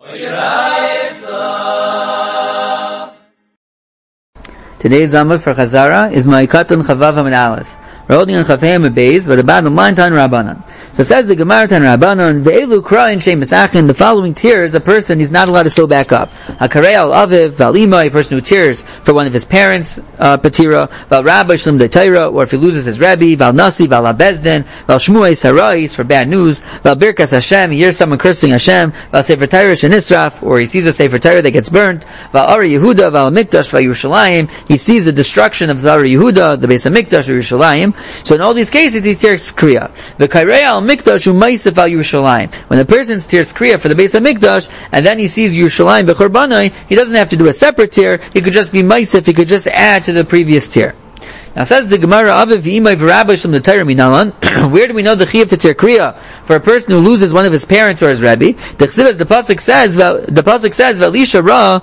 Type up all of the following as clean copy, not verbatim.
Today's Amud for Chazara is Ma'ikatun Chavav Hamid Aleph. We're holding on Chafayim Beis, but about the line Tan Rabbanan. So it says the Gemara Tan Rabbanan, Ve'elu Kra'in She'emes Achin, the following tears, a person is not allowed to sew back up. Hakarei al Aviv, Val Ima, a person who tears for one of his parents, Patira, Val Rabbi Shlem de Taira, or if he loses his Rebbe, Val Nasi, Val Abezdin, Val Shmuei Sarais, for bad news, Val Birkas Hashem, he hears someone cursing Hashem, Val Sefer Taira Shenisraf, or he sees a Sefer Taira that gets burnt, Val Ari Yehuda, Val Mikdash, Val Yerushalayim, he sees the destruction of Ari Yehuda, the base of Mikdash, or Yerushalayim. So in all these cases, he tears Kriya. The Kairei al Mikdash u'maisif al Yerushalayim. When the person tears Kriya for the base of Mikdash, and then he sees Yerushalayim b'chorbanai, he doesn't have to do a separate tear. He could just be maisif. He could just add to the previous tear. Now says the Gemara, Aviv v'imay v'rabbi from the Torah minalan. Where do we know the chiyuv to tear kriya for a person who loses one of his parents or his rebbe? The pasuk says, v'alisha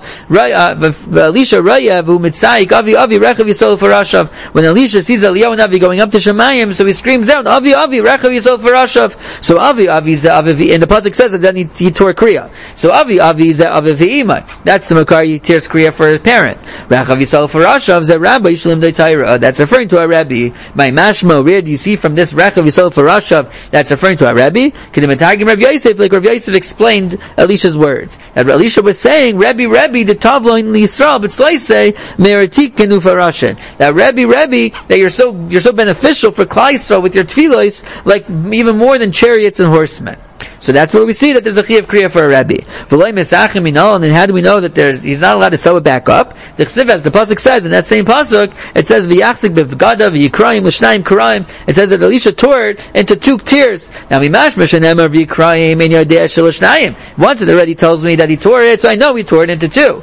raya v'umitzaik avi rechav yisol farashav. When Elisha sees Eliyahu Navi going up to Shemayim, so he screams out, avi rechav yisol farashav. So avi is the avi, and the pasuk says that then he tore kriya. So avi is the aviv v'imay. That's the makar he tears kriya for his parent. Rechav yisol farashav is the rabbi yishlim de Torah. That's referring to a Rebbe. My mashma, where do you see from this Rechav Yisrael for Rashav that's referring to a Rebbe? Kedematagim Rav Yosef, like Rav Yosef explained Elisha's words. That Elisha was saying, Rebbe, the Tavlo in Yisrael, but say Meritik Kenu Farashin. That Rebbe, that you're so beneficial for Klal Yisrael with your tefillos, like even more than chariots and horsemen. So that's where we see that there's a chiyuv kriya for a Rebbe. And then how do we know that he's not allowed to sew it back up? The chsiv, as the pasuk says in that same pasuk, it says v'yachzik b'vgada v'yikrayim l'shnayim karayim. It says that Elisha tore it into two tears. Now mimashma shenemar v'yikrayim in yodei shel l'shnayim. Once it already tells me that he tore it, so I know he tore it into two.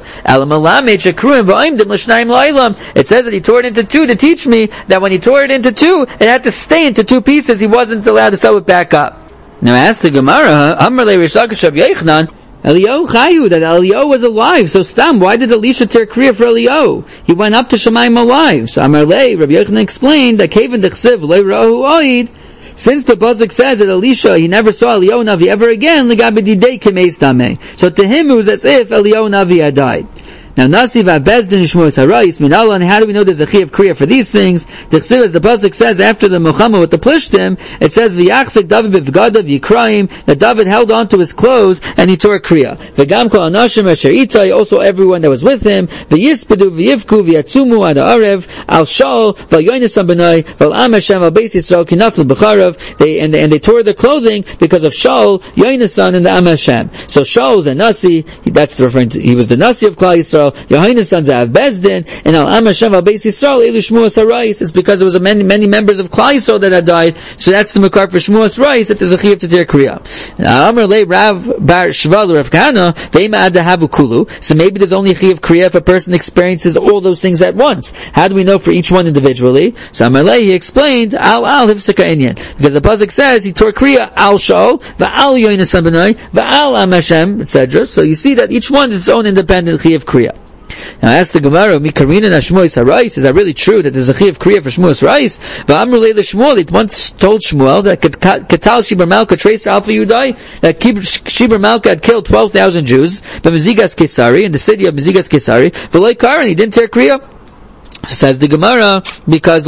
It says that he tore it into two to teach me that when he tore it into two, it had to stay into two pieces. He wasn't allowed to sew it back up. Now ask the Gemara, Amrle Rishakashav Yechnan, Eliyahu Chayu, that Eliyahu was alive. So Stam, why did Elisha tear kriya for Eliyahu? He went up to Shemayim alive. So Amrle, Rabbi Yochanan explained that Kaven Dechsiv Lei Ra'u Oid. Since the pasuk says that Elisha, he never saw Eliyahu Navi ever again, L'gabedidei Kemeis Tameh. So to him it was as if Eliyahu Navi had died. Now, Nasi v'abezdin shmuos harayis minalan. How do we know there's a chiyuv kriya for these things? The chsiv, as the pasuk says after the Muhammad with the plishtim, it says v'yachzik David b'vgadav yikrayim, that David held on to his clothes and he tore kriya. V'gam kol anashim asher itai, also everyone that was with him. V'yispadu v'yivku v'yatzumu ad ha'arev al Shaul v'yonisam b'nai v'al am Hashem al beis Yisrael kinaflu b'charav. They tore their clothing because of Shaul, Yonasan, and the Am Hashem. So Shaul's a Nasi. That's referring to, he was the Nasi of Klal Yisrael. Yohaina's sons Zav Bezdin, and Al Am Hashem Al Beis Yisrael Elu Shmuas Harais. It's because there was many members of Klal Yisrael that had died. So that's the makar for Shmuas Harais, that there's a chiyuv to tear kriya. Amar Le Rav Bar Shval Rav Kahana Ve'ima Ad Havu Kulu. So maybe there's only a chiyuv kriya if a person experiences all those things at once. How do we know for each one individually? So Amar Le, he explained Al Hifsika Inyan, because the pasuk says he tore kriya Al Shaul Va'al Yonasan B'nai Va'al Am Hashem, etc. So you see that each one is its own independent chiyuv kriya. Now ask the Gemara, Mikarina na Shmuas Harais, is that really true that there's a chiyuv kriya for Shmuas Harais? V'amru leila Shmuel, it once told Shmuel that Katal Shibur Malka trace Alpha Yudai, that Shibur Malka had killed 12,000 Jews, but Mezigas Kesari, in the city of Mezigas Kesari, V'loi Karan, he didn't tear kriya. Says the Gemara, because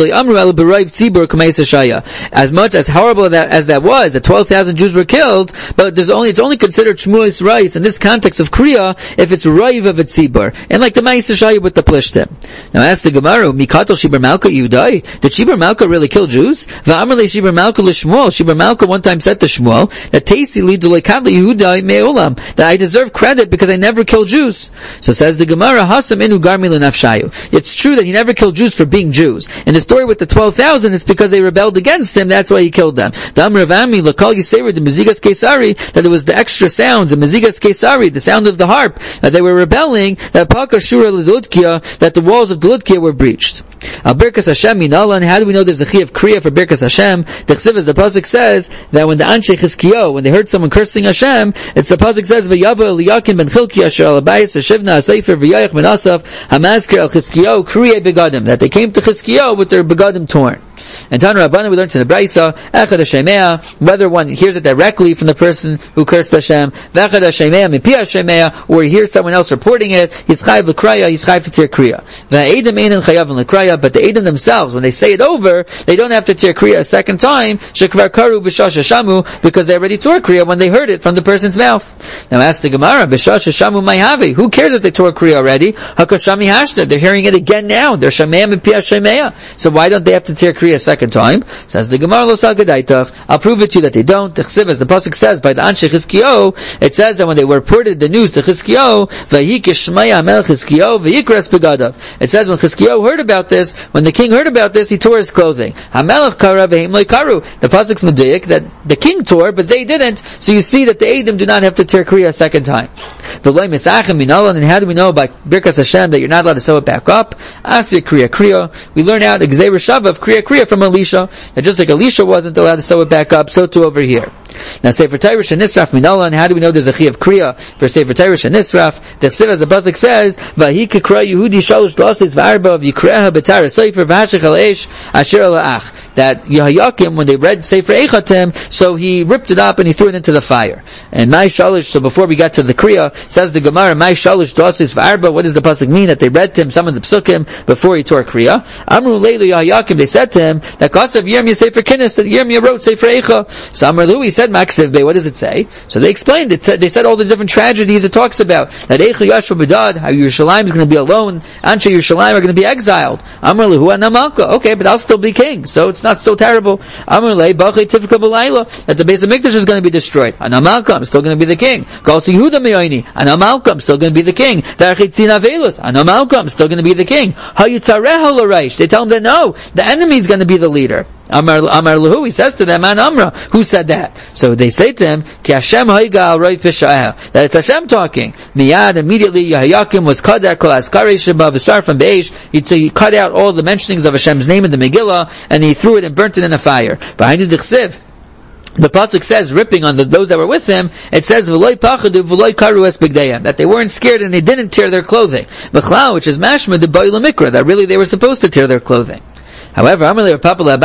as much as horrible as that was, that 12,000 Jews were killed, but it's only considered Shmuas Rais in this context of Kriya if it's Raiv of a Tzibur, and like the Ma'is Shaya with the Plishtim. Now ask the Gemara, Mikato Shibur Malka Yudai, did Shibur Malka really kill Jews? Va'amrle Shibur Malka l'Shmuel, Shibur Malka one time said to Shmuel, that Teisi li d'leikad Yehudai me'olam, that I deserve credit because I never killed Jews. So says the Gemara, Hasam inu garmi l'nafshayu. It's true that he never killed Jews for being Jews. And the story with the 12,000 is because they rebelled against him, that's why he killed them. That it was the extra sounds, the Mezigas Kesari, the sound of the harp, that they were rebelling, that the walls of Dulutkia were breached. Al Birkas Hashem minalan, how do we know there's a chiyuv kriya for Birkas Hashem? The chsiv, as the pasuk says, that when the Anshe Chizkiyo, when they heard someone cursing Hashem, it's the pasuk says, V'yava Eliyakim ben Chilkiya asher al Abayis Hashivna Asayfer V'yayach ben Asaf Hamazker al Chizkiyo Kriya Begadim, that they came to Chizkiyo with their begadim torn. And Tan Rabbana, we learned in the Braisa, Echad HaShemea, whether one hears it directly from the person who cursed Hashem, V'echad HaShemea, Mipi HaShemea, or he hears someone else reporting it, he's chayiv l'kraya, he's chayiv to tir kriya. V'edim einin chayav l'kraya, but the edim themselves, when they say it over, they don't have to tir kriya a second time, shekvar karu b'shash hashamu, because they already tore kriya when they heard it from the person's mouth. Now ask the Gemara, b'shash hashamu mayhavi, who cares if they tore kriya already? Hakashami hashna, they're hearing it again now, they're Shemea Mipi HaShemea, so why don't they have to tir kriya a second time? Says the Gemara, lo sal gedaitach, I'll prove it to you that they don't. T'chsiv, as the pasuk says, by the Anshe Chizkiyo, it says that when they reported the news to Chizkiyo, v'hi kishmaya melech Chizkiyo, v'yikras begadav. It says when Chizkiyo heard about this, when the king heard about this, he tore his clothing. Hamelech kara v'heim lo karu. The pasuk's medayik that the king tore, but they didn't. So you see that the Edom do not have to tear kriya a second time. V'loi misachem minalan, and how do we know by Birkas Hashem that you're not allowed to sew it back up? Asya kriya kriya. We learn out the Gzeir Shava of kriya kriya from Elisha, that just like Elisha wasn't allowed to sew it back up, so too over here. Now Sefer Tirish and Nisraf minalan, how do we know there's a chi of kriya for Sefer Tirish and Nisraf? The Chsiv, as the pasuk says, Vahi kikra Yehudi shalosh doses v'arba v'yikreha b'tara sefer v'hashich al eish asher ala'ach, that Yehoyakim, when they read Sefer Eichatim, so he ripped it up and he threw it into the fire. And Mai Shalish, so before we got to the kriya, says the Gemara, Mai Shalish doses v'arba, what does the pasuk mean? That they read to him some of the psukim before he tore kriya. Amru leilu Yehoyakim, they said to him that Kasav Yirmiyah Sefer Kinnis, that Yirmiyah wrote Sefer Eicha. So Amar Lu, he said Maksiv Bey, what does it say? So they explained it. They said all the different tragedies it talks about. That Eicha Yashva B'dad, how Yerushalayim is going to be alone, Anshe Yerushalayim are going to be exiled. Amar Lu Anamalka, okay, but I'll still be king, so it's not so terrible. Amar Le Bachei Tifka B'Layla, that the base of Mikdash is going to be destroyed. Anamalka, I'm still going to be the king. Galsi Yehuda Me'oini, Anamalka, I'm still going to be the king. Darchei Tzina Velus, Anamalka, I'm still going to be the king. Hayitzareha L'Reish, they tell him that no, the enemy is going to be the leader. Amar Lahu, he says to them, An Amra, who said that? So they say to him, Ki Hashem haiga al roi pisha'ah, that it's Hashem talking. Miyad, immediately Yehoyakim was kadar kol askarei sheba v'shar from beish, he cut out all the mentionings of Hashem's name in the Megillah, and he threw it and burnt it in a fire. Behind the Chsiv, the pasuk says, ripping on those that were with him, it says, V'loi pachadu v'loi karu es bigdayim, that they weren't scared and they didn't tear their clothing. V'chlau, which is mashma de ba'il mikra, that really they were supposed to tear their clothing. However, Amalei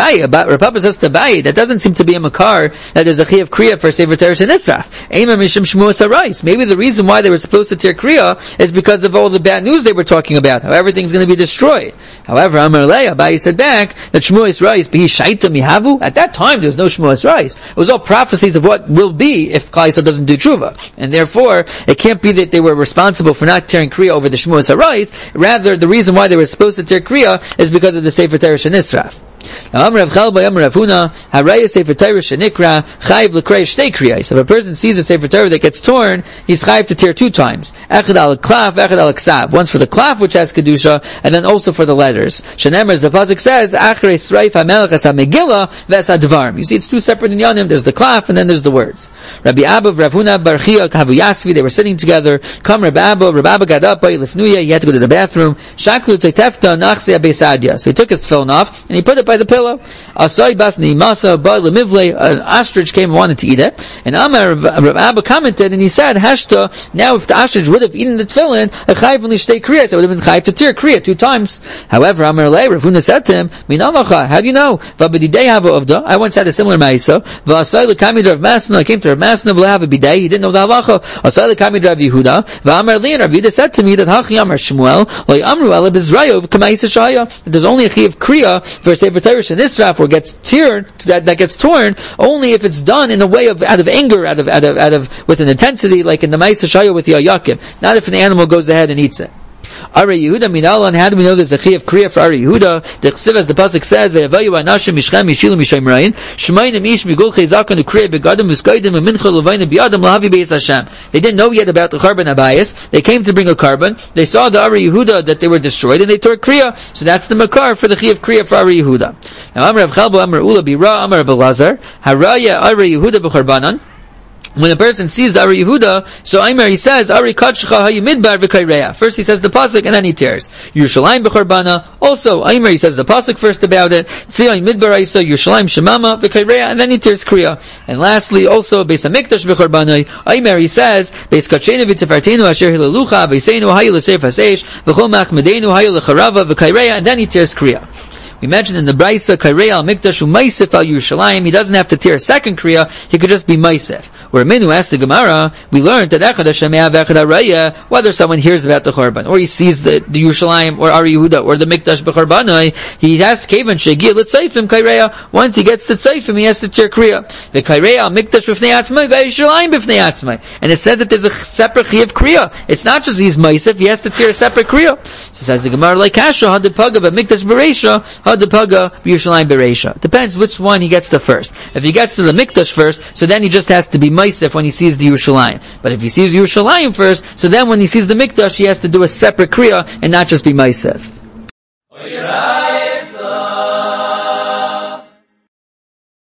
Rapapa says to Abaye, that doesn't seem to be a makar, that there's a chi of kriya for Sefer Teresh and Nisraf. Eima mishum shmuas harais. Maybe the reason why they were supposed to tear kriya is because of all the bad news they were talking about, how everything's going to be destroyed. However, Amalei, Abaye said back, that shmuas rais, bihi shaita mihavu, at that time there was no shmuas rais. It was all prophecies of what will be if Klal Yisrael doesn't do tshuva. And therefore, it can't be that they were responsible for not tearing kriya over the shmuas harais. Rather, the reason why they were supposed to tear kriya is because of the Sefer Teresh and Nisraf. Now, Amar Rav Chalba, Amar Rav Huna, Haraya Sefer Torah shenikra chayiv l'krei shtei kriyos. So if a person sees a Sefer Torah that gets torn, he's chayiv to tear two times. Echad al klaf, echad al ksav. Once for the klaf, which has kedusha, and then also for the letters. Shenemer, as the pasuk says, achrei sreif hamelech es hamegillah ves hadvarm. You see, it's two separate inyanim. There's the klaf, and then there's the words. Rabbi Abba, Rav Huna, Bar Chia, Kavu Yasvi, they were sitting together. Come Rabbi Abba got up, lifnuya, he had to go to the bathroom. Shaklu tektefta nachse abesadya. So he took his tefillin off, and he put it by the pillow. Asai basni masa ba lemivle, an ostrich came and wanted to eat it. And Amar Rav Abba commented, and he said, Hashta, now if the ostrich would have eaten the tefillin, a chayiv l'shtei kriyos, it would have been chayiv to tear kriya two times. However, Amar Lei, Rav Huna said to him, Minavacha, how do you know? V'abedidei hava uvda, I once had a similar ma'isa. V'asai l'kamid Rav Masna, I came to Rav Masna v'lehav bidei, he didn't know the halacha. Asai l'kamid Rav Yehuda, v'amar li, and Rav Yehuda said to me that Hachi Amar Shmuel, loy amru ala bizrayo v'kama'isa shaya, that there's only a chi of kriya for Sefer Torah and Nisraf, where gets teared, that gets torn, only if it's done in a way of out of anger, out of with an intensity, like in the Ma'aseh Shaya with Yehoyakim, not if an animal goes ahead and eats it. Ari Yehuda minalan, how do we know there's a chi of kriya for Ari Yehuda? The Chsiv, as the pasuk says, ve'avayu anashim mishchem yishilu mishaymrayin shmayim ish migul chayzakan ukriya begadim v'skaydim v'mincha l'vayna biyadam lahavi beis Hashem. They didn't know yet about the carbon abayis. They came to bring a carbon. They saw the Ari Yehuda that they were destroyed, and they tore kriya. So that's the makar for the chi of kriya for Ari Yehuda. Now Amar Rav Chalba, Amar Ula Bira, Amar Belazar, Haraya Ari Yehuda b'charbanan. When a person sees the Ari Yehuda, so Aimer, he says, Ari Kachcha Hayimidbar v'Kaireya. First he says the pasuk, and then he tears. Yerushalayim b'Charbana. Also, Aimer, he says the pasuk first about it. Tziyah Midbar Aisa, Yerushalayim Shemama v'Kaireya, and then he tears Kriya. And lastly, also, Beis HaMikdash b'Charbana. Aimer, he says, Beis Kachenu v'Tifartenu Asher Hilalucha, Beisenu Hayil L'Seif HaSeish, V'chol Machmedenu Hayil L'Charava v'Kaireya, and then he tears Kriya. We mentioned in the Braisa, Kairei al Mikdash u'Maisif al Yerushalayim. He doesn't have to tear a second kriya. He could just be Maisif. Where Minu asked the Gemara, we learned that Echad Hashemeah v'Echad Haraya, whether someone hears about the Chorban, or he sees the Yerushalayim, or Ari Yehuda, or the Mikdash b'Chorbanoi, he has to Kevan Shegiyah l'Tzeifim Kaireya. Once he gets the Tzeifim, he has to tear kriya. The Kairei al Mikdash b'Fnei Atzmai, v'Yerushalayim b'Fnei Atzmai. And it says that there's a separate Chiyav kriya. It's not just these Maisif, he has to tear a separate kriya. So says the Gemara, like Kasha, had the Paga b'Mikdash b'Reisha, had the Paga b'Yerushalayim b'Reisha. Depends which one he gets to first. If he gets to the Mikdash first, so then he just has to be Maisif when he sees the Yerushalayim. But if he sees Yerushalayim first, so then when he sees the Mikdash, he has to do a separate kriya and not just be Maisif.